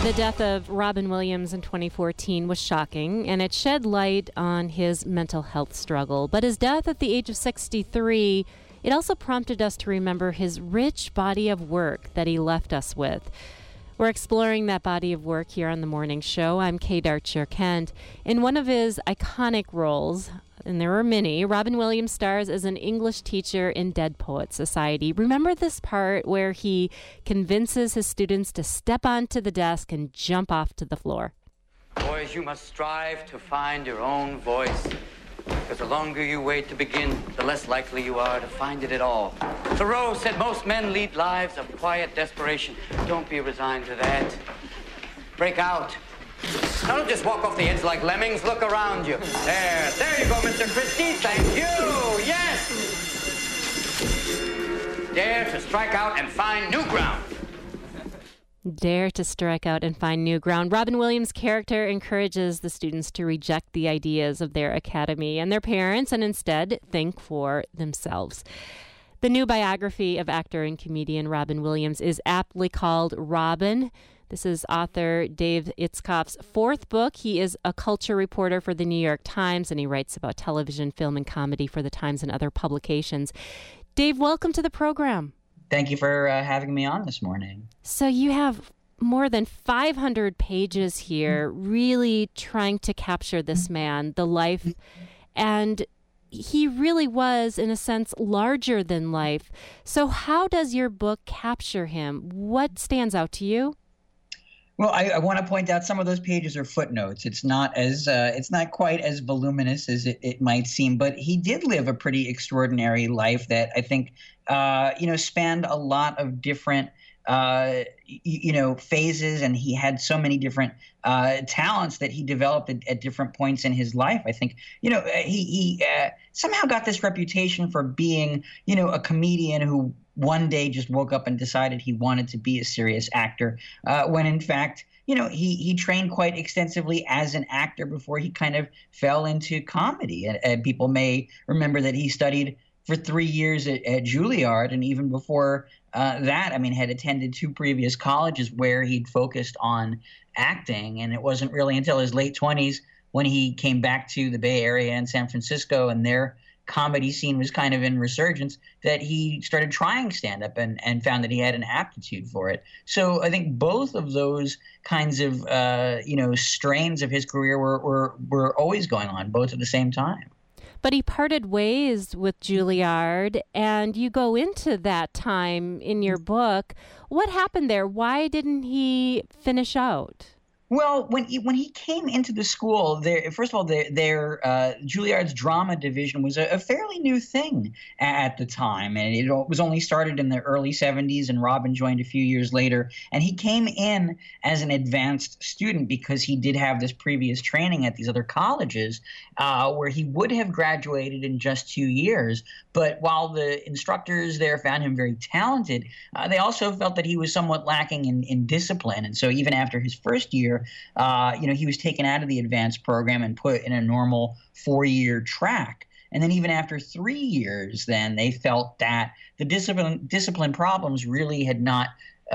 The death of Robin Williams in 2014 was shocking, and it shed light on his mental health struggle. But his death at the age of 63, it also prompted us to remember his rich body of work that he left us with. We're exploring that body of work here on The Morning Show. I'm Kay Darcher-Kent. In one of his iconic roles, and there are many, Robin Williams stars as an English teacher in Dead Poets Society. Remember this part where he convinces his students to step onto the desk and jump off to the floor? Boys, you must strive to find your own voice. Because the longer you wait to begin, the less likely you are to find it at all. Thoreau said most men lead lives of quiet desperation. Don't be resigned to that. Break out. Now don't just walk off the edge like lemmings. Look around you. There you go, Mr. Christie. Thank you. Yes. Dare to strike out and find new ground. Dare to strike out and find new ground. Robin Williams' character encourages the students to reject the ideas of their academy and their parents and instead think for themselves. The new biography of actor and comedian Robin Williams is aptly called Robin. This is author Dave Itzkoff's fourth book. He is a culture reporter for the New York Times, and he writes about television, film, and comedy for the Times and other publications. Dave, welcome to the program. Thank you for having me on this morning. So you have more than 500 pages here, really trying to capture this man, the life, and he really was, in a sense, larger than life. So how does your book capture him? What stands out to you? Well, I want to point out some of those pages are footnotes. It's not quite as voluminous as it might seem, but he did live a pretty extraordinary life that I think spanned a lot of different phases, and he had so many different talents that he developed at different points in his life. I think he somehow got this reputation for being a comedian who one day just woke up and decided he wanted to be a serious actor, when in fact, he trained quite extensively as an actor before he kind of fell into comedy. And people may remember that he studied for 3 years at Juilliard, and even before that, had attended 2 previous colleges where he'd focused on acting. And it wasn't really until his late 20s when he came back to the Bay Area and San Francisco, and their comedy scene was kind of in resurgence, that he started trying stand-up and found that he had an aptitude for it. So I think both of those kinds of strains of his career were always going on, both at the same time. But he parted ways with Juilliard, and you go into that time in your book. What happened there? Why didn't he finish out? Well, when he came into the school, first of all, their Juilliard's drama division was a fairly new thing at the time, and it was only started in the early 70s, and Robin joined a few years later. And he came in as an advanced student because he did have this previous training at these other colleges where he would have graduated in just 2 years. But while the instructors there found him very talented, they also felt that he was somewhat lacking in discipline. And so even after his first year, he was taken out of the advanced program and put in a normal 4-year track. And then even after 3 years, then they felt that the discipline problems really had not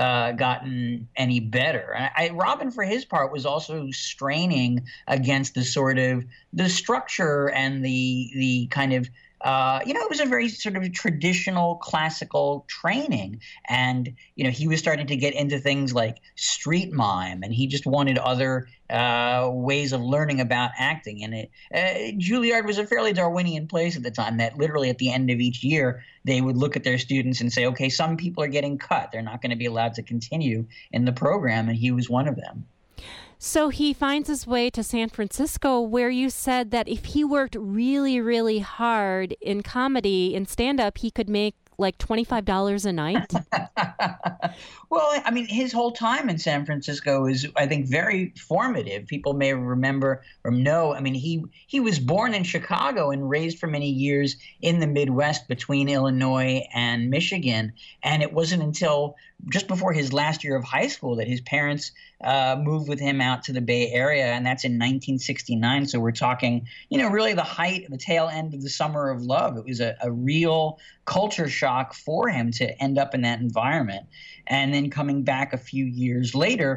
gotten any better. And Robin, for his part, was also straining against the sort of the structure and the kind of it was a very sort of traditional classical training. And, he was starting to get into things like street mime, and he just wanted other ways of learning about acting. And Juilliard was a fairly Darwinian place at the time, that literally at the end of each year, they would look at their students and say, okay, some people are getting cut. They're not going to be allowed to continue in the program. And he was one of them. So he finds his way to San Francisco, where you said that if he worked really, really hard in comedy, in stand-up, he could make like $25 a night? Well, his whole time in San Francisco is, I think, very formative. People may remember or know. He was born in Chicago and raised for many years in the Midwest between Illinois and Michigan. And it wasn't until just before his last year of high school that his parents moved with him out to the Bay Area, and that's in 1969. So we're talking, really the tail end of the Summer of Love. It was a real culture shock for him to end up in that environment. And then coming back a few years later,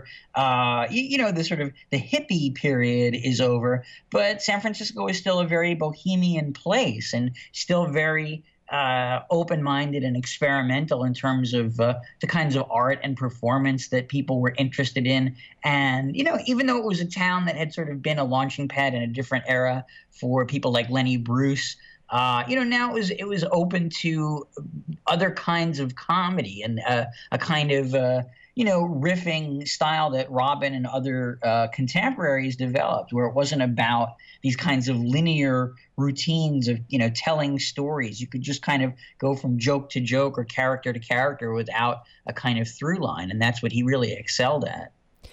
the sort of the hippie period is over, but San Francisco is still a very bohemian place and still very open-minded and experimental in terms of the kinds of art and performance that people were interested in. And, even though it was a town that had sort of been a launching pad in a different era for people like Lenny Bruce, now it was open to other kinds of comedy and a kind of riffing style that Robin and other contemporaries developed, where it wasn't about these kinds of linear routines of, telling stories. You could just kind of go from joke to joke or character to character without a kind of through line. And that's what he really excelled at.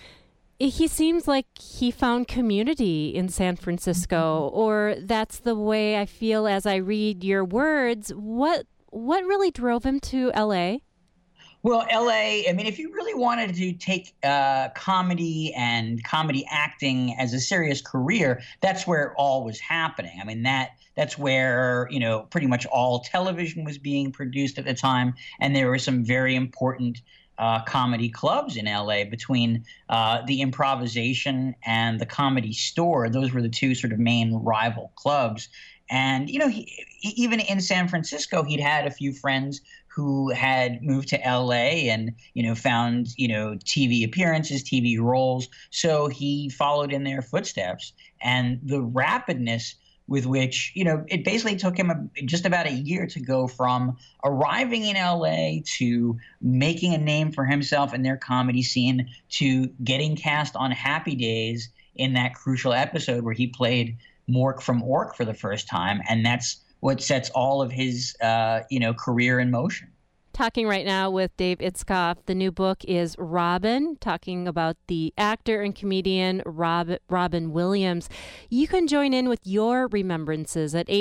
He seems like he found community in San Francisco, or that's the way I feel as I read your words. What really drove him to L.A.? Well, L.A., I mean, if you really wanted to take comedy and comedy acting as a serious career, that's where it all was happening. I mean, that's where, pretty much all television was being produced at the time, and there were some very important comedy clubs in LA between the Improvisation and the Comedy Store. Those were the two sort of main rival clubs. And, even in San Francisco, he'd had a few friends who had moved to LA and, found, TV appearances, TV roles. So he followed in their footsteps. And the rapidness with which, it basically took him just about a year to go from arriving in LA to making a name for himself in their comedy scene to getting cast on Happy Days in that crucial episode where he played Mork from Ork for the first time. And that's what sets all of his, career in motion. Talking right now with Dave Itzkoff. The new book is Robin, talking about the actor and comedian Robin Williams. You can join in with your remembrances at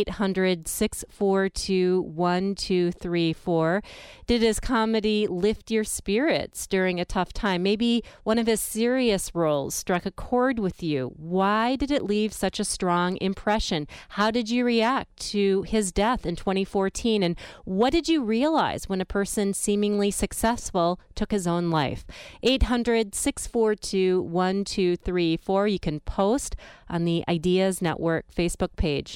800-642-1234. Did his comedy lift your spirits during a tough time? Maybe one of his serious roles struck a chord with you. Why did it leave such a strong impression? How did you react to his death in 2014? And what did you realize when a person seemingly successful took his own life? 800-642-1234. You can post on the Ideas Network Facebook page.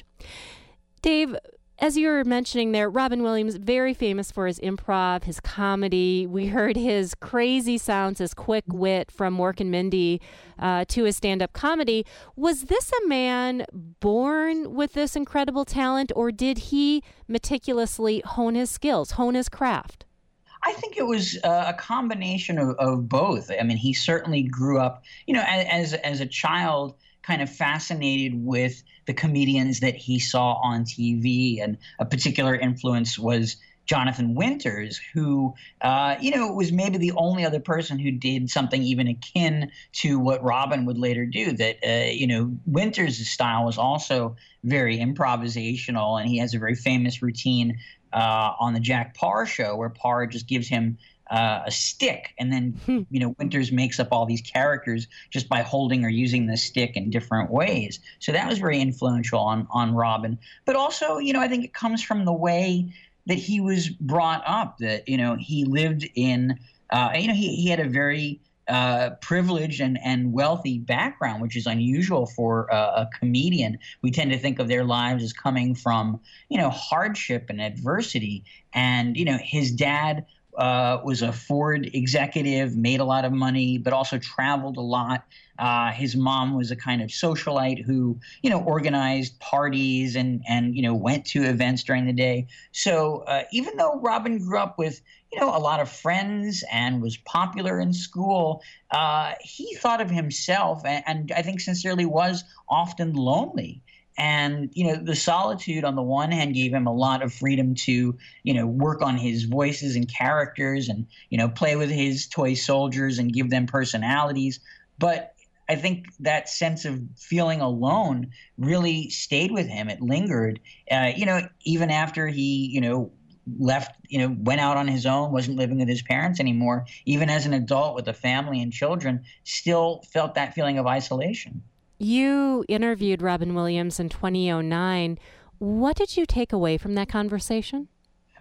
Dave, as you were mentioning there, Robin Williams, very famous for his improv, his comedy. We heard his crazy sounds, his quick wit from Mork and Mindy to his stand-up comedy. Was this a man born with this incredible talent, or did he meticulously hone his skills, hone his craft? I think it was a combination of both. I mean, he certainly grew up, as a child, kind of fascinated with the comedians that he saw on TV. And a particular influence was Jonathan Winters, who, was maybe the only other person who did something even akin to what Robin would later do. That, Winters' style was also very improvisational, and he has a very famous routine on the Jack Paar show where Paar just gives him a stick, and then Winters makes up all these characters just by holding or using the stick in different ways. So that was very influential on Robin. But also, I think it comes from the way that he was brought up. That he lived in, he had a very privileged and wealthy background, which is unusual for a comedian. We tend to think of their lives as coming from hardship and adversity. And his dad was a Ford executive, made a lot of money, but also traveled a lot. His mom was a kind of socialite who, organized parties and went to events during the day. So even though Robin grew up with, a lot of friends and was popular in school, he thought of himself, and I think sincerely was often lonely. And, the solitude on the one hand gave him a lot of freedom to, work on his voices and characters and, play with his toy soldiers and give them personalities. But I think that sense of feeling alone really stayed with him. It lingered, even after he, left, went out on his own, wasn't living with his parents anymore, even as an adult with a family and children, still felt that feeling of isolation. You interviewed Robin Williams in 2009. What did you take away from that conversation?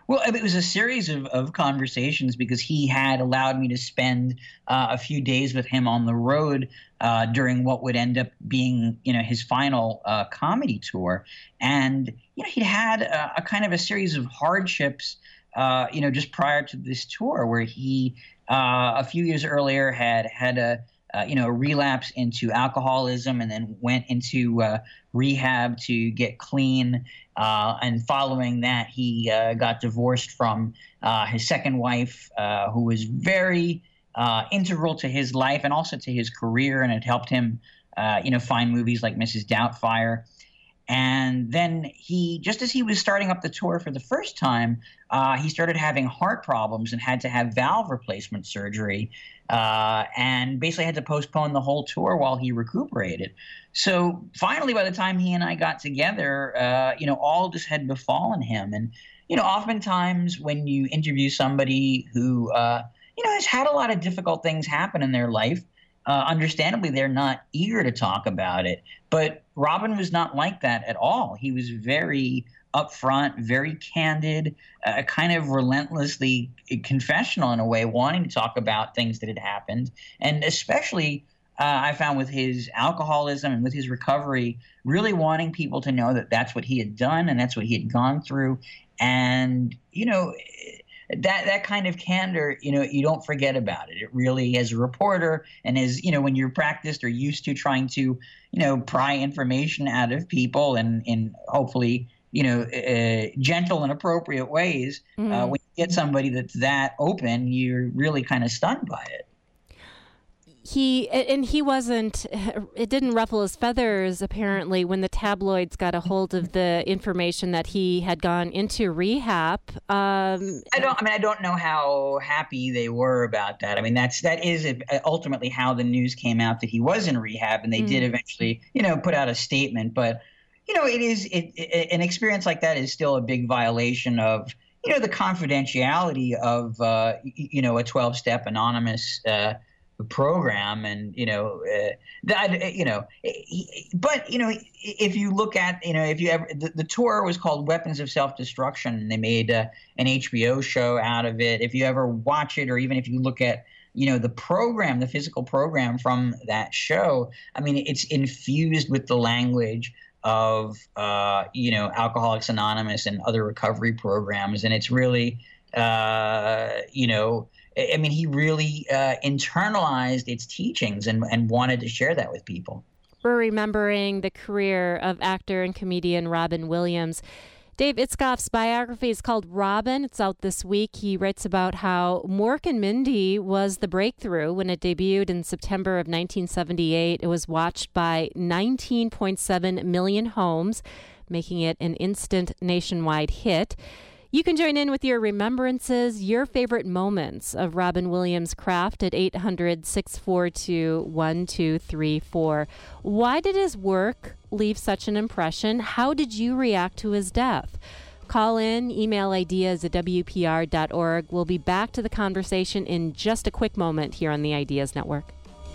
Well, it was a series of conversations because he had allowed me to spend a few days with him on the road during what would end up being, his final comedy tour. And, he'd had a kind of a series of hardships, just prior to this tour where he, a few years earlier had a relapse into alcoholism and then went into rehab to get clean. And following that, he got divorced from his second wife, who was very integral to his life and also to his career, and it helped him, find movies like Mrs. Doubtfire. And then just as he was starting up the tour for the first time, he started having heart problems and had to have valve replacement surgery, and basically had to postpone the whole tour while he recuperated. So finally, by the time he and I got together, all this had befallen him. And, oftentimes when you interview somebody who, has had a lot of difficult things happen in their life, understandably, they're not eager to talk about it. But Robin was not like that at all. He was very upfront, very candid, kind of relentlessly confessional in a way, wanting to talk about things that had happened. And especially, I found with his alcoholism and with his recovery, really wanting people to know that that's what he had done and that's what he had gone through. And, that kind of candor, you don't forget about it. It really, as a reporter and as, when you're practiced or used to trying to, pry information out of people and in hopefully, gentle and appropriate ways, when you get somebody that's that open, you're really kind of stunned by it. It didn't ruffle his feathers, apparently, when the tabloids got a hold of the information that he had gone into rehab. I don't know how happy they were about that. I mean, that is ultimately how the news came out that he was in rehab, and they did eventually, put out a statement. But, an experience like that is still a big violation of, the confidentiality of, a 12-step anonymous program. And but if you look at if you ever the tour was called Weapons of Self-Destruction, and they made an HBO show out of it. If you ever watch it, or even if you look at the program, the physical program from that show, I mean, it's infused with the language of Alcoholics Anonymous and other recovery programs, and it's really he really internalized its teachings and wanted to share that with people. We're remembering the career of actor and comedian Robin Williams. Dave Itzkoff's biography is called Robin. It's out this week. He writes about how Mork and Mindy was the breakthrough. When it debuted in September of 1978, it was watched by 19.7 million homes, making it an instant nationwide hit. You can join in with your remembrances, your favorite moments of Robin Williams' craft at 800-642-1234. Why did his work leave such an impression? How did you react to his death? Call in, email ideas@wpr.org. We'll be back to the conversation in just a quick moment here on the Ideas Network.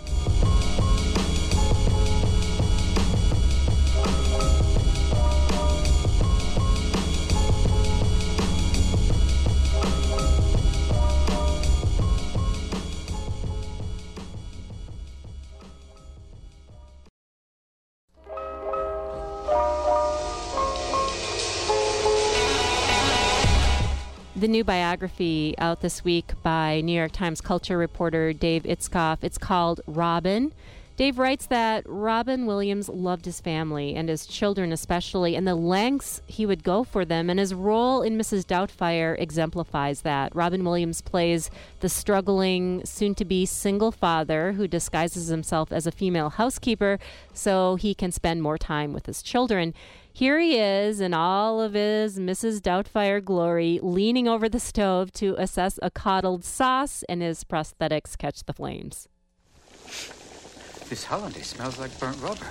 The new biography out this week by New York Times culture reporter Dave Itzkoff. It's called Robin. Dave writes that Robin Williams loved his family and his children especially, and the lengths he would go for them, and his role in Mrs. Doubtfire exemplifies that. Robin Williams plays the struggling, soon-to-be single father who disguises himself as a female housekeeper so he can spend more time with his children. Here he is in all of his Mrs. Doubtfire glory, leaning over the stove to assess a coddled sauce, and his prosthetics catch the flames. This hollandaise smells like burnt rubber.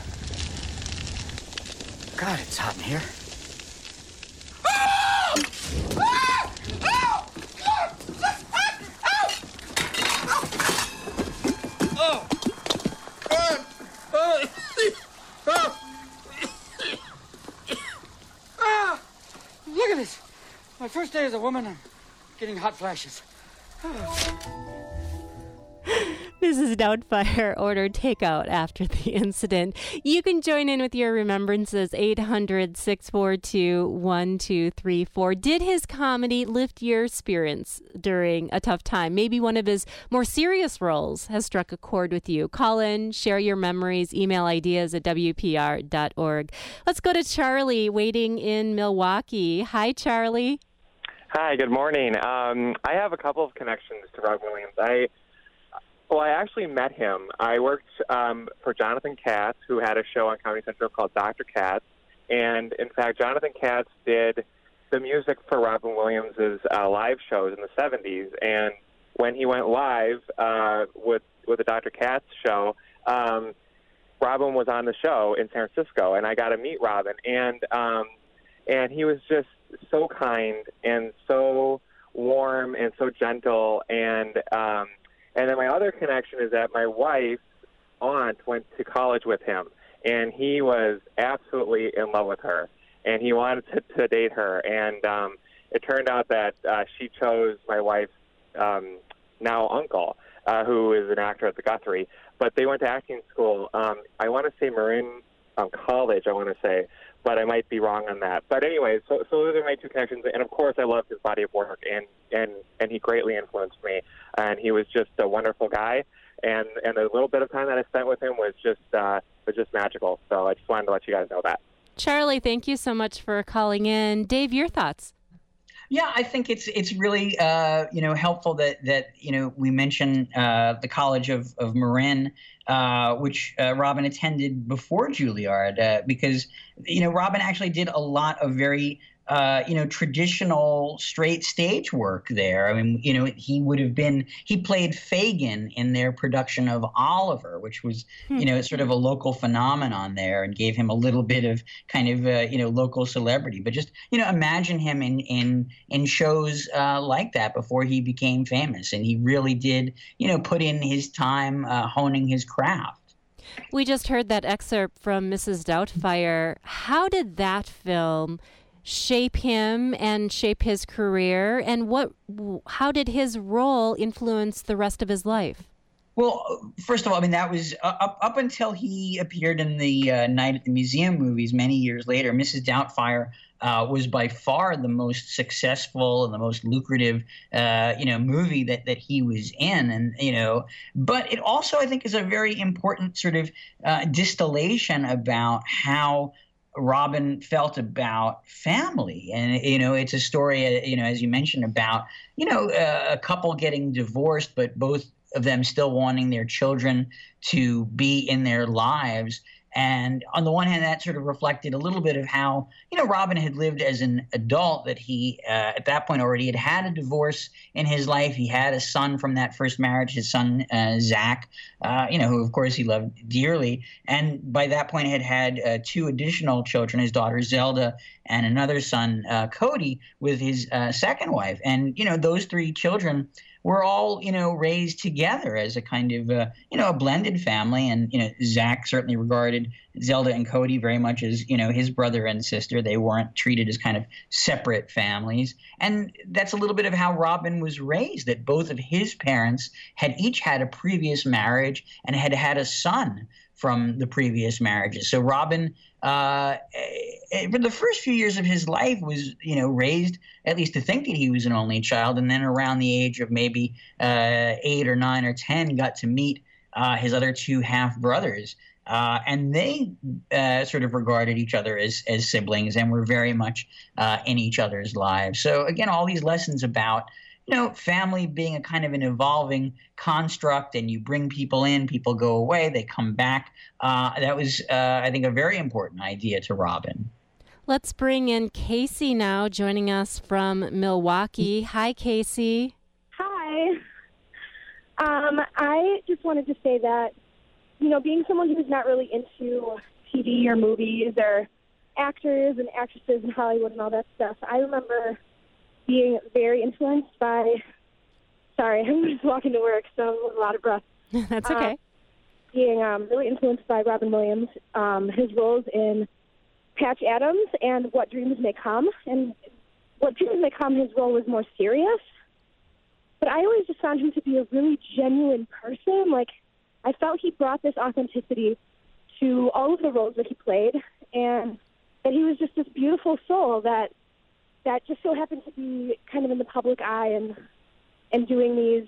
God, it's hot in here. first day as a woman, I'm getting hot flashes. Mrs. Doubtfire ordered takeout after the incident. You can join in with your remembrances, 800-642-1234. Did his comedy lift your spirits during a tough time? Maybe one of his more serious roles has struck a chord with you. Call in, share your memories, email ideas at WPR.org. Let's go to Charlie waiting in Milwaukee. Hi, Charlie. Hi, good morning. I have a couple of connections to Robin Williams. I actually met him. I worked for Jonathan Katz, who had a show on Comedy Central called Dr. Katz. And, in fact, Jonathan Katz did the music for Robin Williams' live shows in the 70s. And when he went live with the Dr. Katz show, Robin was on the show in San Francisco, and I got to meet Robin. And he was just so kind and so warm and so gentle. And then my other connection is that my wife's aunt went to college with him, and he was absolutely in love with her, and he wanted to date her. And it turned out that she chose my wife's now uncle, who is an actor at the Guthrie. But they went to acting school. I want to say Marin College, I want to say, but I might be wrong on that. But anyway, so those are my two connections. And, of course, I love his body of work, and he greatly influenced me. And he was just a wonderful guy, and the little bit of time that I spent with him was just magical. So I just wanted to let you guys know that. Charlie, thank you so much for calling in. Dave, your thoughts? Yeah, I think it's really helpful that we mention the College of Marin, which Robin attended before Juilliard, because Robin actually did a lot of very traditional straight stage work there. I mean, he played Fagin in their production of Oliver, which was, sort of a local phenomenon there, and gave him a little bit of kind of, local celebrity. But just, imagine him in shows like that before he became famous. And he really did, put in his time honing his craft. We just heard that excerpt from Mrs. Doubtfire. How did that film shape him and shape his career, and how did his role influence the rest of his life? Well, first of all, I mean, that was up until he appeared in the Night at the Museum movies many years later. Mrs. Doubtfire was by far the most successful and the most lucrative, movie that he was in. And, but it also, I think, is a very important sort of distillation about how Robin felt about family. And, it's a story, as you mentioned, about, a couple getting divorced, but both of them still wanting their children to be in their lives. And on the one hand, that sort of reflected a little bit of how, Robin had lived as an adult, that he, at that point already had a divorce in his life. He had a son from that first marriage, his son, Zach, who, of course, he loved dearly. And by that point had two additional children, his daughter Zelda and another son, Cody, with his second wife. And, those three children were all, raised together as a kind of, a blended family. And, Zach certainly regarded Zelda and Cody very much as, his brother and sister. They weren't treated as kind of separate families. And that's a little bit of how Robin was raised, that both of his parents had each had a previous marriage and had had a son from the previous marriages. So Robin, for the first few years of his life, was, raised at least to think that he was an only child. And then around the age of maybe 8 or 9 or 10, got to meet his other two half brothers. And they sort of regarded each other as siblings and were very much in each other's lives. So again, all these lessons about, family being a kind of an evolving construct, and you bring people in, people go away, they come back. That was, I think, a very important idea to Robin. Let's bring in Casey now, joining us from Milwaukee. Hi, Casey. Hi. I just wanted to say that, being someone who's not really into TV or movies or actors and actresses in Hollywood and all that stuff, I remember being very influenced by, sorry, I'm just walking to work, so I'm a lot of breath. That's okay. Being really influenced by Robin Williams, his roles in Patch Adams and What Dreams May Come, and what people may come his role was more serious. But I always just found him to be a really genuine person. Like, I felt he brought this authenticity to all of the roles that he played, and that he was just this beautiful soul that just so happened to be kind of in the public eye and doing these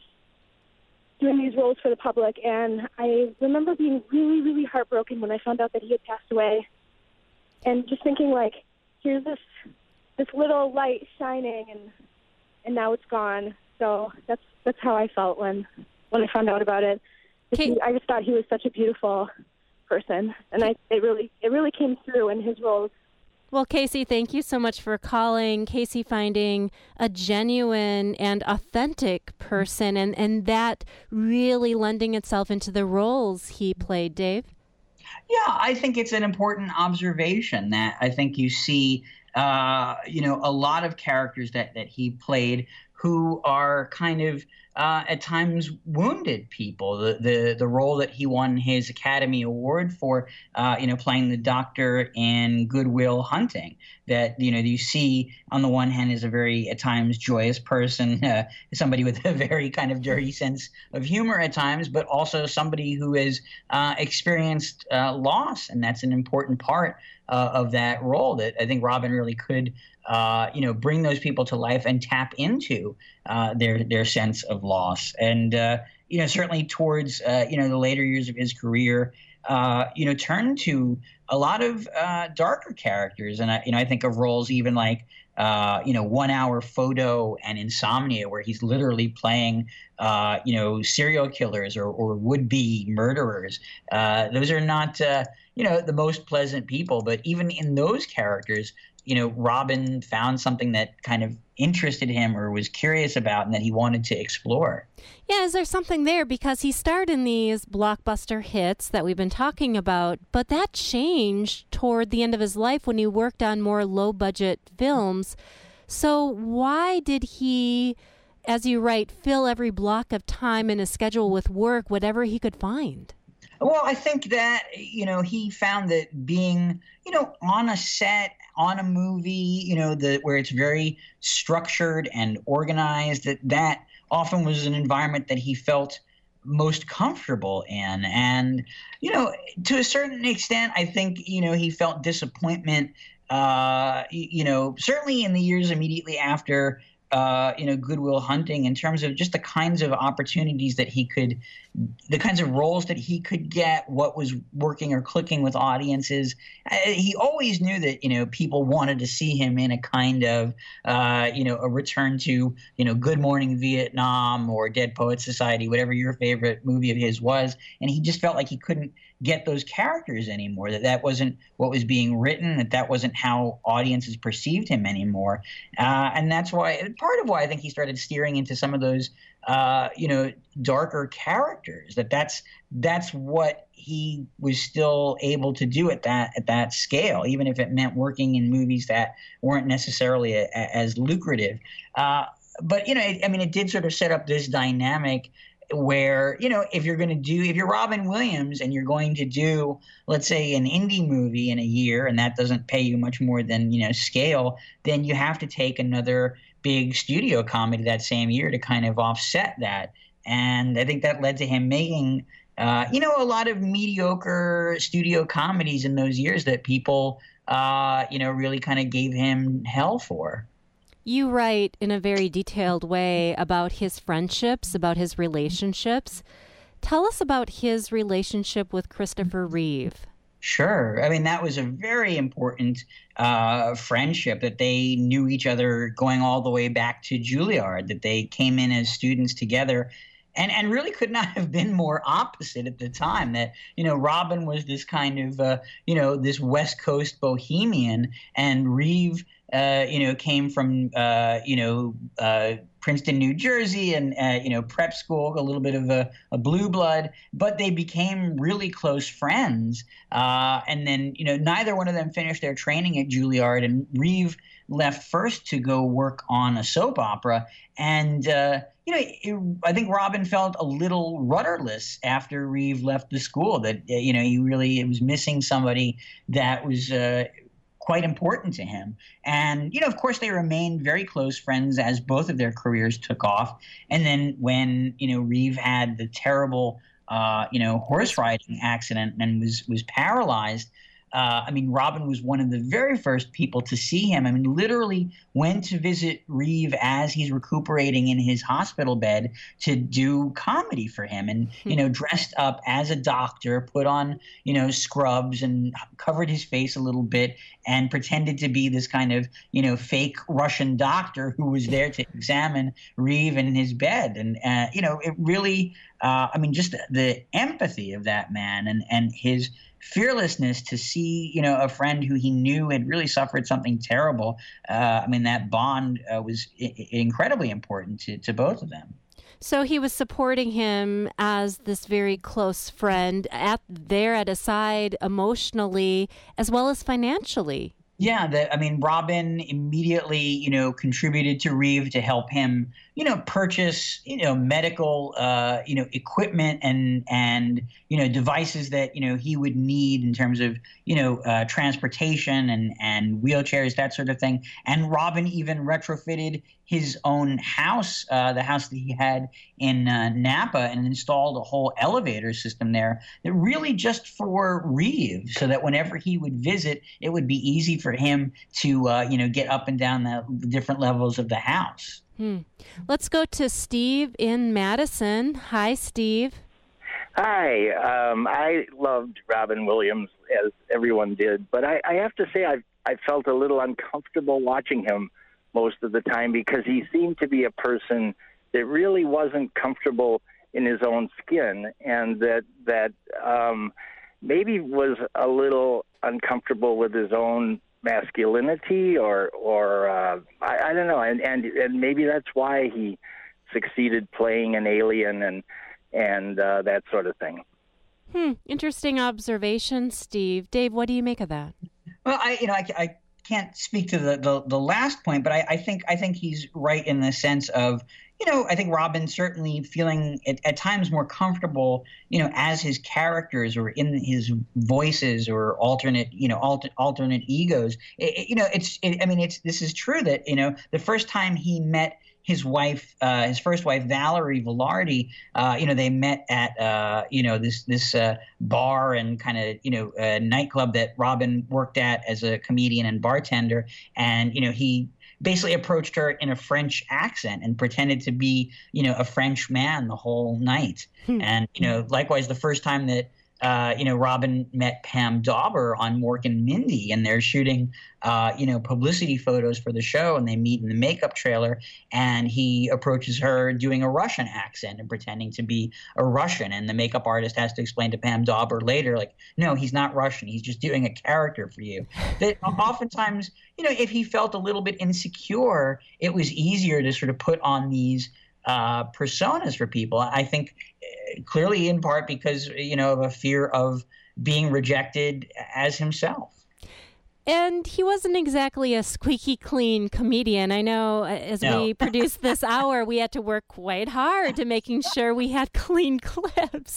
roles for the public. And I remember being really, really heartbroken when I found out that he had passed away, and just thinking, like, here's this little light shining, and now it's gone. So that's how I felt when I found out about it. I just thought he was such a beautiful person, and it really came through in his roles. Well, Casey, thank you so much for calling. Casey finding a genuine and authentic person, and that really lending itself into the roles he played. Dave? Yeah, I think it's an important observation that I think you see, a lot of characters that he played who are kind of at times wounded people. The role that he won his Academy Award for, playing the doctor in Good Will Hunting, that, you see on the one hand is a very at times joyous person, somebody with a very kind of dirty sense of humor at times, but also somebody who has experienced loss. And that's an important part of that role that I think Robin really could bring those people to life and tap into their sense of loss. And, certainly towards, the later years of his career, turned to a lot of darker characters. And, I think of roles even like, 1 Hour Photo and Insomnia, where he's literally playing, serial killers or would-be murderers. Those are not, the most pleasant people. But even in those characters, Robin found something that kind of interested him or was curious about and that he wanted to explore. Yeah, is there something there? Because he starred in these blockbuster hits that we've been talking about, but that changed toward the end of his life when he worked on more low-budget films. So why did he, as you write, fill every block of time in his schedule with work, whatever he could find? Well, I think that, he found that being, on a set, on a movie, where it's very structured and organized, that often was an environment that he felt most comfortable in. And, to a certain extent, I think, he felt disappointment, certainly in the years immediately after Good Will Hunting, in terms of just the kinds of opportunities that the kinds of roles that he could get, what was working or clicking with audiences. He always knew that, people wanted to see him in a kind of, a return to, Good Morning Vietnam or Dead Poets Society, whatever your favorite movie of his was. And he just felt like he couldn't get those characters anymore, that wasn't what was being written, that wasn't how audiences perceived him anymore. And that's part of why I think he started steering into some of those, darker characters, that's what he was still able to do at that scale, even if it meant working in movies that weren't necessarily as lucrative. But, it did sort of set up this dynamic where, if you're Robin Williams and you're going to do, let's say, an indie movie in a year, and that doesn't pay you much more than, scale, then you have to take another big studio comedy that same year to kind of offset that. And I think that led to him making, a lot of mediocre studio comedies in those years that people, really kind of gave him hell for. You write in a very detailed way about his friendships, about his relationships. Tell us about his relationship with Christopher Reeve. Sure. That was a very important friendship, that they knew each other going all the way back to Juilliard, that they came in as students together. And really could not have been more opposite at the time, that, Robin was this kind of, this West Coast bohemian, and Reeve, came from, Princeton, New Jersey, and, prep school, a little bit of a blue blood, but they became really close friends. And then, neither one of them finished their training at Juilliard, and Reeve left first to go work on a soap opera. And, I think Robin felt a little rudderless after Reeve left the school, that, it was missing somebody that was quite important to him. And, of course, they remained very close friends as both of their careers took off. And then when, Reeve had the terrible, horse riding accident and was paralyzed, Robin was one of the very first people to see him. Literally went to visit Reeve as he's recuperating in his hospital bed to do comedy for him, and, dressed up as a doctor, put on, scrubs and covered his face a little bit and pretended to be this kind of, fake Russian doctor who was there to examine Reeve in his bed. And, it really, just the empathy of that man and his fearlessness to see, a friend who he knew had really suffered something terrible. That bond was incredibly important to both of them. So he was supporting him as this very close friend at his side emotionally as well as financially. Yeah, Robin immediately, contributed to Reeve to help him, purchase, medical, equipment and devices that, he would need in terms of, transportation and wheelchairs, that sort of thing. And Robin even retrofitted his own house, the house that he had in Napa, and installed a whole elevator system there that really just for Reeve, so that whenever he would visit, it would be easy for him to, get up and down the different levels of the house. Let's go to Steve in Madison. Hi, Steve. Hi. I loved Robin Williams, as everyone did, but I have to say I felt a little uncomfortable watching him most of the time, because he seemed to be a person that really wasn't comfortable in his own skin, and that maybe was a little uncomfortable with his own masculinity, or I don't know, and maybe that's why he succeeded playing an alien and that sort of thing. Interesting observation, Steve. Dave, what do you make of that? Well, I can't speak to the last point, but I think he's right in the sense of, I think Robin certainly feeling at times more comfortable, as his characters or in his voices or alternate egos. This is true that, the first time he met his wife, his first wife, Valerie Velarde, they met at, this bar and kind of, nightclub that Robin worked at as a comedian and bartender. And, he basically approached her in a French accent and pretended to be, a French man the whole night. And, likewise, the first time that, Robin met Pam Dauber on Mork and Mindy, and they're shooting, publicity photos for the show, and they meet in the makeup trailer, and he approaches her doing a Russian accent and pretending to be a Russian, and the makeup artist has to explain to Pam Dauber later, like, no, he's not Russian, he's just doing a character for you. That oftentimes, if he felt a little bit insecure, it was easier to sort of put on these personas for people. I think clearly in part because, of a fear of being rejected as himself. And he wasn't exactly a squeaky clean comedian. I know as we produced this hour, we had to work quite hard to making sure we had clean clips.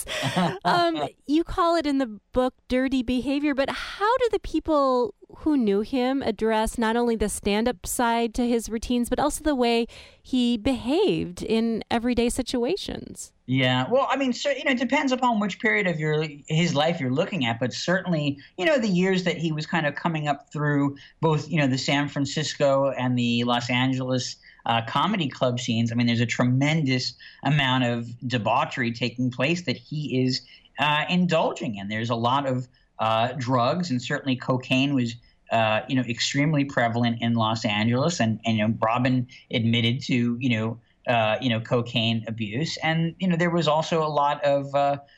You call it in the book dirty behavior, but how do the people who knew him address not only the stand-up side to his routines, but also the way he behaved in everyday situations? Yeah, well, it depends upon which period of his life you're looking at, but certainly, the years that he was kind of coming up through both, the San Francisco and the Los Angeles comedy club scenes. There's a tremendous amount of debauchery taking place that he is indulging in. There's a lot of drugs, and certainly cocaine was extremely prevalent in Los Angeles, and Robin admitted to cocaine abuse, and there was also a lot of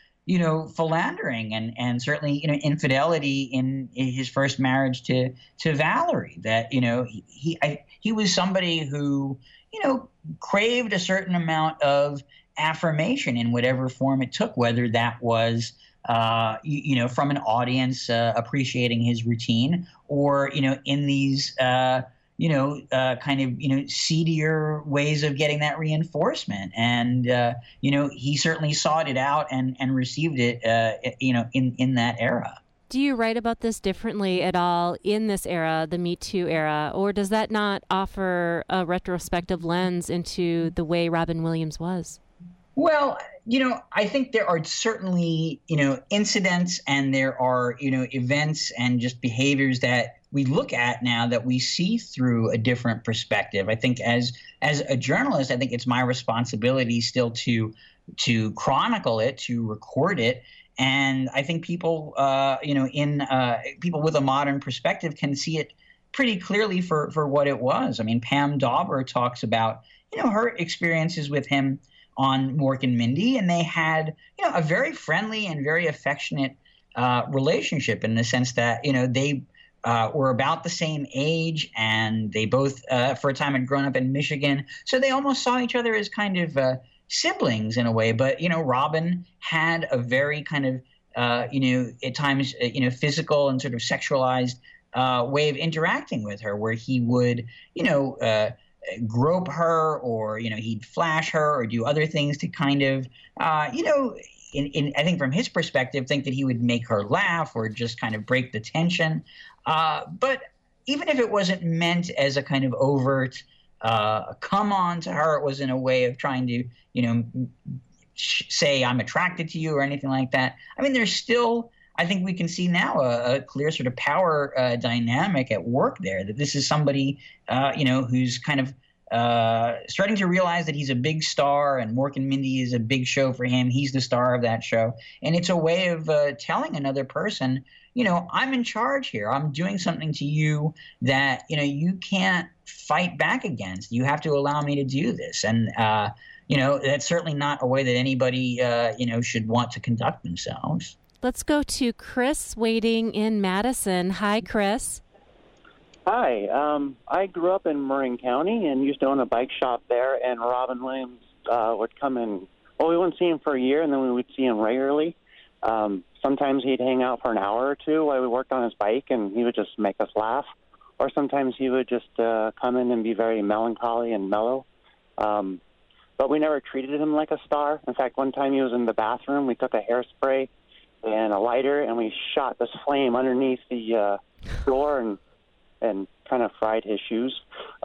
philandering and certainly infidelity in his first marriage to Valerie. That he was somebody who craved a certain amount of affirmation in whatever form it took, whether that was from an audience appreciating his routine, or in these seedier ways of getting that reinforcement. And he certainly sought it out and received it in that era. Do you write about this differently at all in this era, the Me Too era, or does that not offer a retrospective lens into the way Robin Williams was? Well, I think there are certainly, incidents and there are, events and just behaviors that we look at now that we see through a different perspective. I think as a journalist, I think it's my responsibility still to chronicle it, to record it. And I think people, people with a modern perspective can see it pretty clearly for what it was. I mean, Pam Dawber talks about, her experiences with him on Mork and Mindy, and they had, a very friendly and very affectionate relationship in the sense that, they were about the same age, and they both, for a time, had grown up in Michigan. So they almost saw each other as kind of siblings in a way. But, Robin had a very kind of, at times, physical and sort of sexualized way of interacting with her, where he would, grope her, or he'd flash her or do other things to kind of I think from his perspective think that he would make her laugh or just kind of break the tension, but even if it wasn't meant as a kind of overt come on to her, it was in a way of trying to say I'm attracted to you or anything like that. I mean, there's still, I think we can see now a clear sort of power dynamic at work there, that this is somebody, who's kind of starting to realize that he's a big star and Mork and Mindy is a big show for him. He's the star of that show. And it's a way of telling another person, I'm in charge here. I'm doing something to you that, you can't fight back against. You have to allow me to do this. And, that's certainly not a way that anybody, should want to conduct themselves. Let's go to Chris waiting in Madison. Hi, Chris. Hi. I grew up in Marin County and used to own a bike shop there, and Robin Williams would come in. Well, we wouldn't see him for a year, and then we would see him regularly. Sometimes he'd hang out for an hour or two while we worked on his bike, and he would just make us laugh. Or sometimes he would just come in and be very melancholy and mellow. But we never treated him like a star. In fact, one time he was in the bathroom. We took a hairspray and a lighter, and we shot this flame underneath the door and kind of fried his shoes.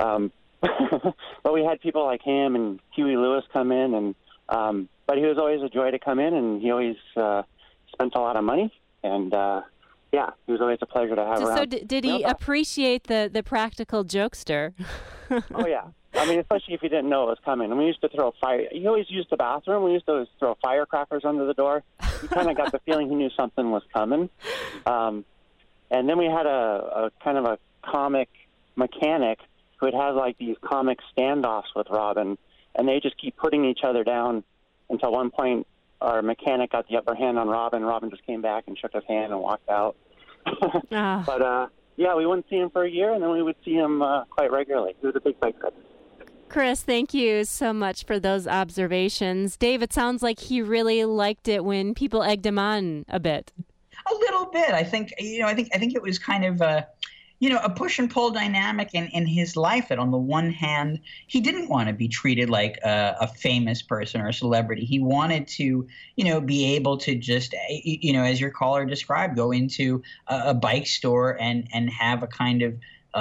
But we had people like him and Huey Lewis come in, and but he was always a joy to come in, and he always spent a lot of money, and he was always a pleasure to have around. So did he appreciate the practical jokester? Oh, yeah. I mean, especially if you didn't know it was coming. And we used to throw fire. He always used the bathroom. We used to throw firecrackers under the door. You kind of got the feeling he knew something was coming. And then we had a kind of a comic mechanic who would have like these comic standoffs with Robin, and they just keep putting each other down until one point our mechanic got the upper hand on Robin. Robin just came back and shook his hand and walked out. But, we wouldn't see him for a year, and then we would see him quite regularly. He was a big bike rider. Chris, thank you so much for those observations. Dave, it sounds like he really liked it when people egged him on a bit. A little bit. I think it was kind of a push and pull dynamic in his life. That on the one hand, he didn't want to be treated like a famous person or a celebrity. He wanted to, be able to just, as your caller described, go into a bike store and have a kind of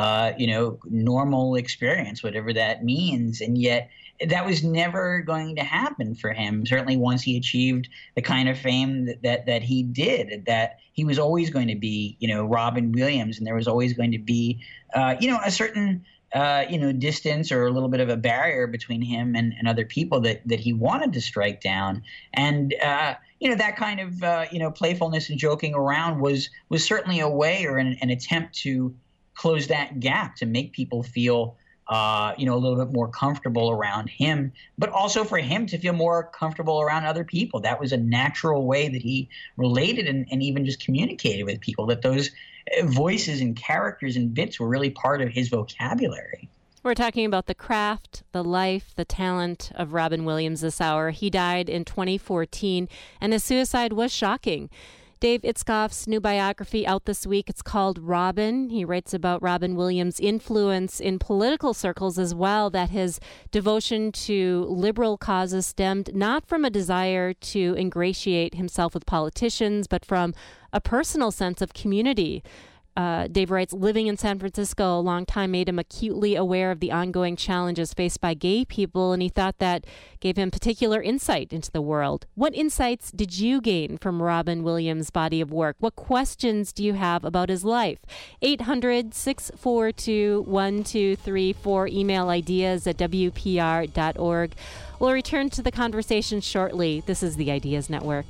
normal experience, whatever that means. And yet that was never going to happen for him. Certainly once he achieved the kind of fame that he did, that he was always going to be, Robin Williams, and there was always going to be, a certain, distance or a little bit of a barrier between him and other people that he wanted to strike down. And, that kind of, playfulness and joking around was certainly a way or an attempt to close that gap, to make people feel, a little bit more comfortable around him, but also for him to feel more comfortable around other people. That was a natural way that he related and even just communicated with people, that those voices and characters and bits were really part of his vocabulary. We're talking about the craft, the life, the talent of Robin Williams this hour. He died in 2014, and his suicide was shocking. Dave Itzkoff's new biography out this week. It's called Robin. He writes about Robin Williams' influence in political circles as well, that his devotion to liberal causes stemmed not from a desire to ingratiate himself with politicians, but from a personal sense of community. Dave writes, living in San Francisco a long time made him acutely aware of the ongoing challenges faced by gay people, and he thought that gave him particular insight into the world. What insights did you gain from Robin Williams' body of work? What questions do you have about his life? 800-642-1234. Email ideas at WPR.org. We'll return to the conversation shortly. This is the Ideas Network.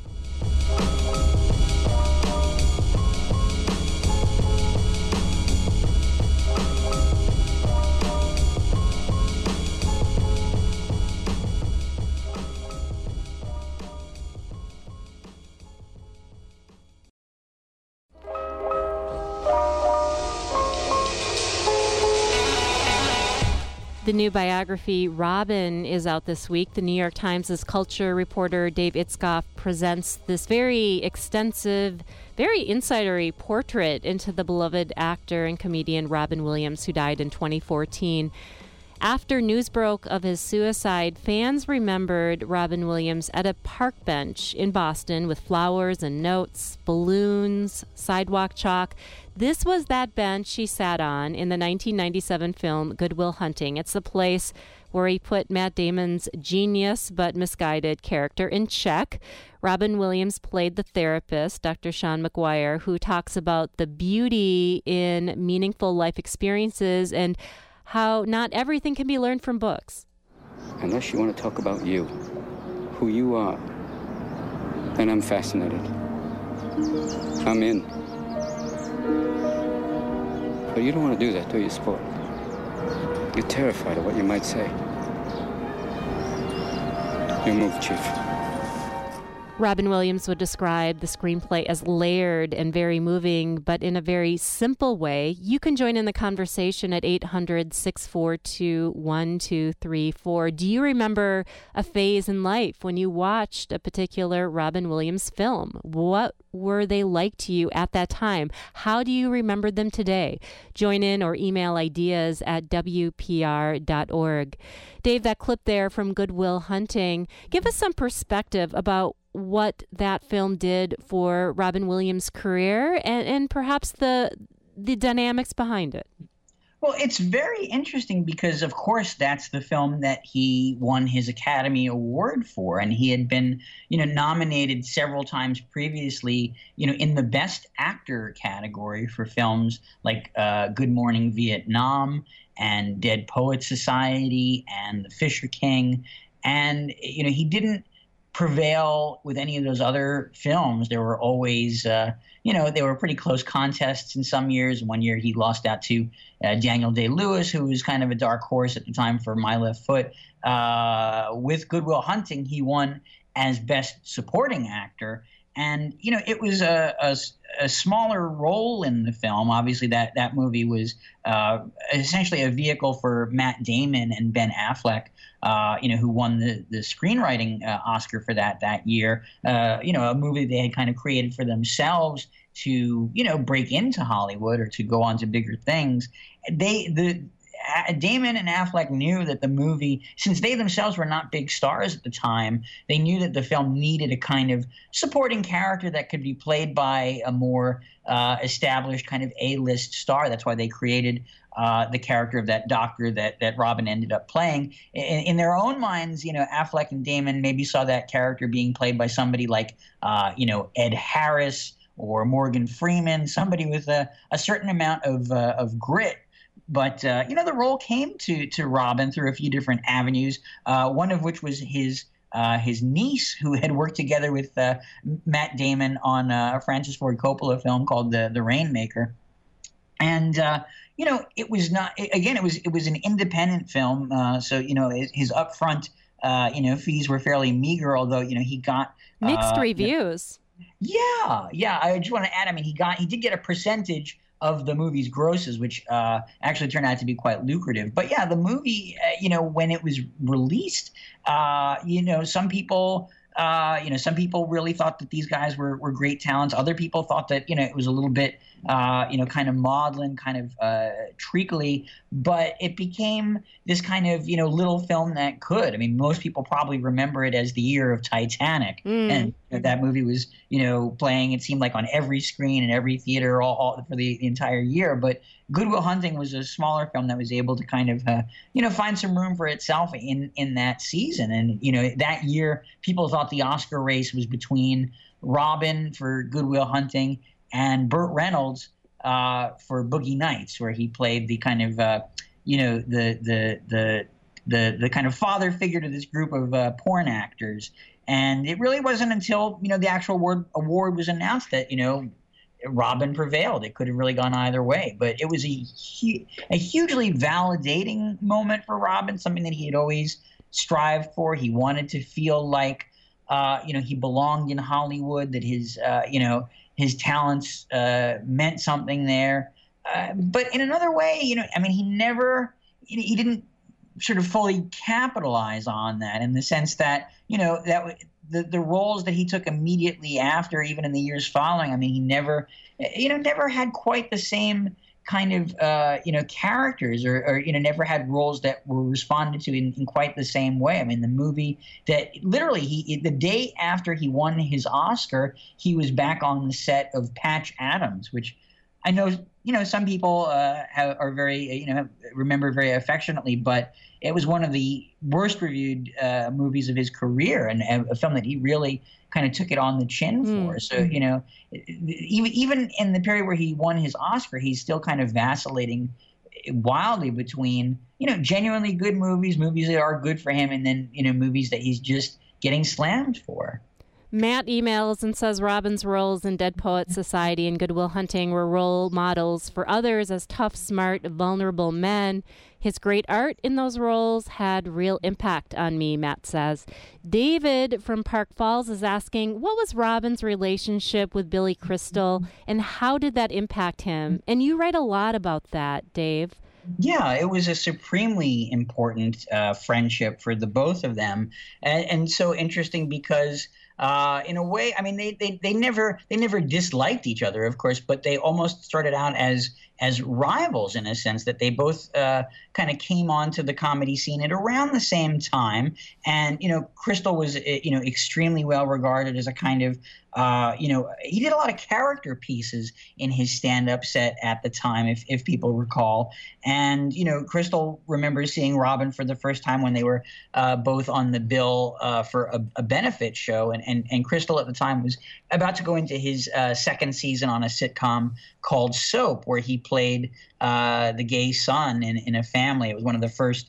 The new biography, Robin, is out this week. The New York Times' culture reporter Dave Itzkoff presents this very extensive, very insidery portrait into the beloved actor and comedian Robin Williams, who died in 2014. After news broke of his suicide, fans remembered Robin Williams at a park bench in Boston with flowers and notes, balloons, sidewalk chalk. This was that bench he sat on in the 1997 film Good Will Hunting. It's the place where he put Matt Damon's genius but misguided character in check. Robin Williams played the therapist, Dr. Sean McGuire, who talks about the beauty in meaningful life experiences and how not everything can be learned from books. Unless you want to talk about you, who you are, then I'm fascinated. I'm in. But you don't want to do that, do you, sport? You're terrified of what you might say. You move, Chief. Robin Williams would describe the screenplay as layered and very moving, but in a very simple way. You can join in the conversation at 800-642-1234. Do you remember a phase in life when you watched a particular Robin Williams film? What were they like to you at that time? How do you remember them today? Join in or email ideas at WPR.org. Dave, that clip there from Good Will Hunting, give us some perspective about what that film did for Robin Williams' career and perhaps the dynamics behind it. Well, it's very interesting because, of course, that's the film that he won his Academy Award for, and he had been, nominated several times previously, in the Best Actor category for films like Good Morning Vietnam and Dead Poets Society and The Fisher King, and he didn't prevail with any of those other films. There were always, they were pretty close contests in some years. One year he lost out to Daniel Day-Lewis, who was kind of a dark horse at the time for My Left Foot. With Good Will Hunting, he won as Best Supporting Actor. And, it was a smaller role in the film. Obviously, that movie was essentially a vehicle for Matt Damon and Ben Affleck, who won the screenwriting Oscar for that year. A movie they had kind of created for themselves to, break into Hollywood or to go on to bigger things. Damon and Affleck knew that the movie, since they themselves were not big stars at the time, they knew that the film needed a kind of supporting character that could be played by a more established kind of A-list star. That's why they created the character of that doctor that Robin ended up playing. In their own minds, Affleck and Damon maybe saw that character being played by somebody like, Ed Harris or Morgan Freeman, somebody with a certain amount of grit. But, the role came to Robin through a few different avenues, one of which was his niece, who had worked together with Matt Damon on a Francis Ford Coppola film called The Rainmaker. And, it was not – again, it was an independent film. So, his upfront, fees were fairly meager, although, he got – mixed reviews. Yeah. I just want to add, he did get a percentage of the movie's grosses, which actually turned out to be quite lucrative. But yeah, the movie, when it was released, some people Some people really thought that these guys were great talents. Other people thought that, it was a little bit, kind of maudlin, kind of treacly, but it became this kind of, little film that could. I mean, most people probably remember it as the year of Titanic. And that movie was, playing, it seemed like on every screen in every theater all for the entire year. But Good Will Hunting was a smaller film that was able to kind of, find some room for itself in that season. And, that year, people thought the Oscar race was between Robin for Good Will Hunting and Burt Reynolds for Boogie Nights, where he played the kind of, the kind of father figure to this group of porn actors. And it really wasn't until, the actual award was announced that, Robin prevailed. It could have really gone either way, but it was a hugely validating moment for Robin, something that he had always strived for. He wanted to feel like, he belonged in Hollywood, that his talents meant something there. But in another way, he didn't sort of fully capitalize on that, in the sense that, the roles that he took immediately after, even in the years following, he never had quite the same kind of, characters or never had roles that were responded to in quite the same way. The movie that literally the day after he won his Oscar, he was back on the set of Patch Adams, which I know, some people are very, remember very affectionately, but it was one of the worst reviewed movies of his career, and a film that he really kind of took it on the chin for. So, even in the period where he won his Oscar, he's still kind of vacillating wildly between, genuinely good movies that are good for him, and then, movies that he's just getting slammed for. Matt emails and says Robin's roles in Dead Poets Society and Good Will Hunting were role models for others as tough, smart, vulnerable men. His great art in those roles had real impact on me, Matt says. David from Park Falls is asking, what was Robin's relationship with Billy Crystal, and how did that impact him? And you write a lot about that, Dave. Yeah, it was a supremely important friendship for the both of them, and so interesting because in a way, they never disliked each other, of course, but they almost started out as rivals, in a sense that they both kind of came onto the comedy scene at around the same time. And Crystal was extremely well regarded as a kind of he did a lot of character pieces in his stand-up set at the time, if people recall. And Crystal remembers seeing Robin for the first time when they were both on the bill for a benefit show, and Crystal at the time was about to go into his second season on a sitcom called Soap, where he played the gay son in a family. It was one of the first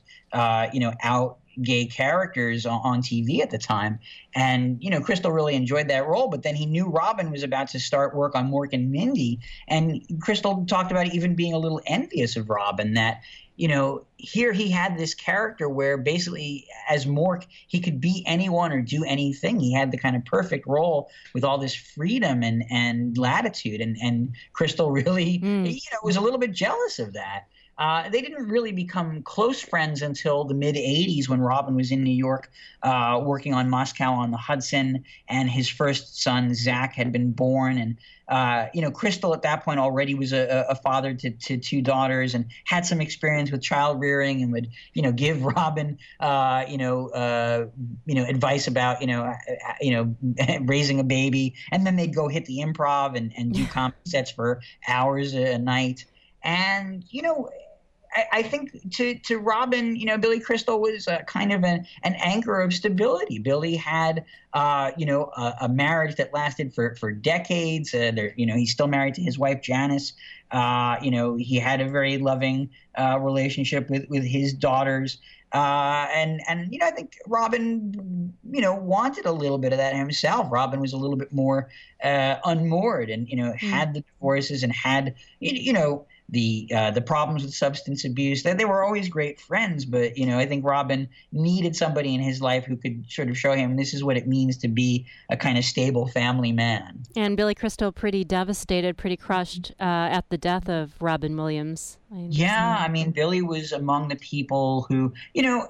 out gay characters on TV at the time. And, Crystal really enjoyed that role, but then he knew Robin was about to start work on Mork and Mindy. And Crystal talked about even being a little envious of Robin, that, here he had this character where basically as Mork, he could be anyone or do anything. He had the kind of perfect role with all this freedom and latitude. And Crystal really, was a little bit jealous of that. They didn't really become close friends until the mid-'80s, when Robin was in New York working on Moscow on the Hudson, and his first son, Zach, had been born. And, Crystal at that point already was a father to two daughters and had some experience with child rearing, and would, give Robin, advice about, raising a baby. And then they'd go hit the Improv and do comedy sets for hours a night. And, I think to Robin, Billy Crystal was kind of an anchor of stability. Billy had, a marriage that lasted for decades. He's still married to his wife, Janice. He had a very loving relationship with his daughters. I think Robin, wanted a little bit of that himself. Robin was a little bit more unmoored, and had the divorces and had the problems with substance abuse. They were always great friends, but I think Robin needed somebody in his life who could sort of show him this is what it means to be a kind of stable family man. And Billy Crystal pretty devastated, pretty crushed at the death of Robin Williams. Yeah, Billy was among the people who,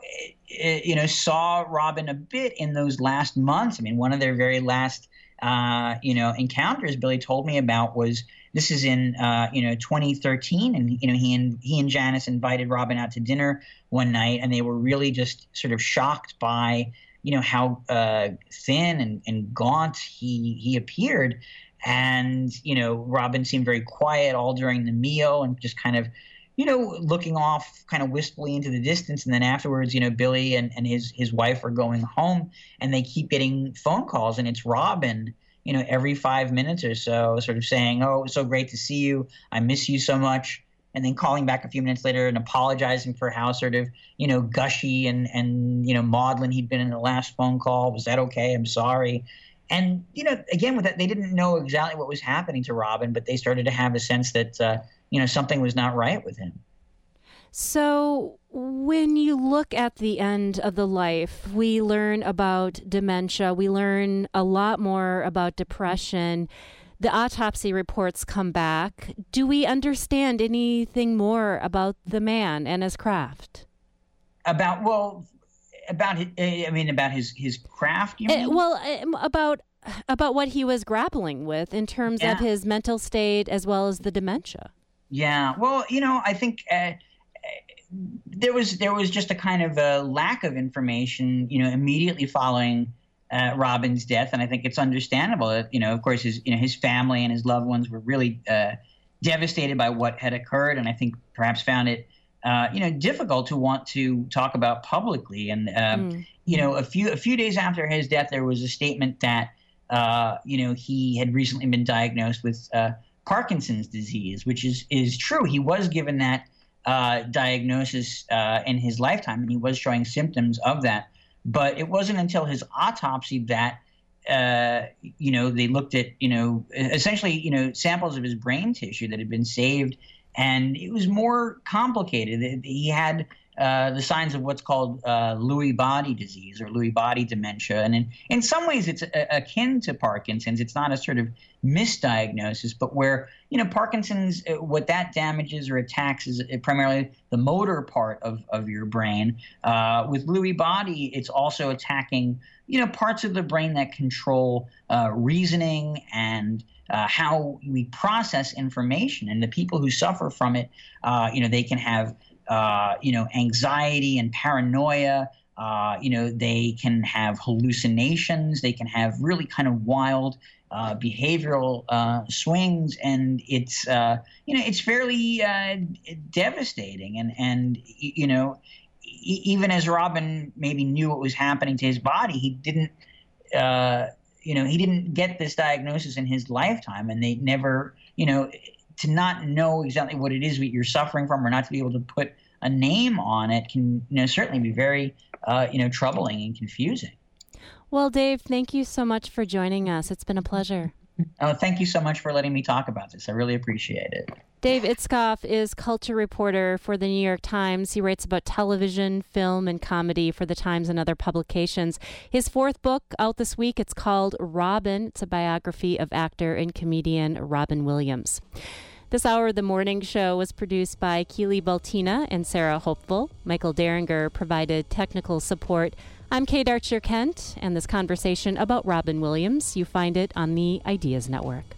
saw Robin a bit in those last months. I mean, one of their very last, encounters Billy told me about was, this is in 2013, and he and Janice invited Robin out to dinner one night, and they were really just sort of shocked by how thin and gaunt he appeared, and Robin seemed very quiet all during the meal and just kind of looking off kind of wistfully into the distance. And then afterwards, Billy and his wife are going home, and they keep getting phone calls, and it's Robin every 5 minutes or so, sort of saying, "Oh, it was so great to see you. I miss you so much." And then calling back a few minutes later and apologizing for how sort of, gushy and maudlin he'd been in the last phone call. "Was that okay? I'm sorry." And, again, with that, they didn't know exactly what was happening to Robin, but they started to have a sense that, something was not right with him. So when you look at the end of the life, we learn about dementia. We learn a lot more about depression. The autopsy reports come back. Do we understand anything more about the man and his craft? About his craft, you mean? About what he was grappling with in terms of his mental state as well as the dementia. Yeah. Well, I think there was just a kind of a lack of information, immediately following Robin's death, and I think it's understandable that, of course, his family and his loved ones were really devastated by what had occurred, and I think perhaps found it difficult to want to talk about publicly. And a few days after his death, there was a statement that he had recently been diagnosed with Parkinson's disease, which is true. He was given that diagnosis in his lifetime, and he was showing symptoms of that. But it wasn't until his autopsy that they looked at essentially samples of his brain tissue that had been saved, and it was more complicated. He had the signs of what's called Lewy body disease or Lewy body dementia. And in some ways, it's akin to Parkinson's. It's not a sort of misdiagnosis, but where, Parkinson's, what that damages or attacks is primarily the motor part of your brain. With Lewy body, it's also attacking, parts of the brain that control reasoning and how we process information. And the people who suffer from it, they can have anxiety and paranoia. They can have hallucinations. They can have really kind of wild behavioral swings, and it's it's fairly devastating. And even as Robin maybe knew what was happening to his body, he didn't he didn't get this diagnosis in his lifetime, and they never to not know exactly what it is that you're suffering from, or not to be able to put a name on it, can certainly be very troubling and confusing. Well, Dave, thank you so much for joining us. It's been a pleasure. Oh, thank you so much for letting me talk about this. I really appreciate it. Dave Itzkoff is culture reporter for the New York Times. He writes about television, film, and comedy for the Times and other publications. His fourth book out this week, it's called Robin. It's a biography of actor and comedian Robin Williams. This hour of the morning show was produced by Keely Baltina and Sarah Hopeful. Michael Derringer provided technical support. I'm Kate Archer-Kent, and this conversation about Robin Williams, you find it on the Ideas Network.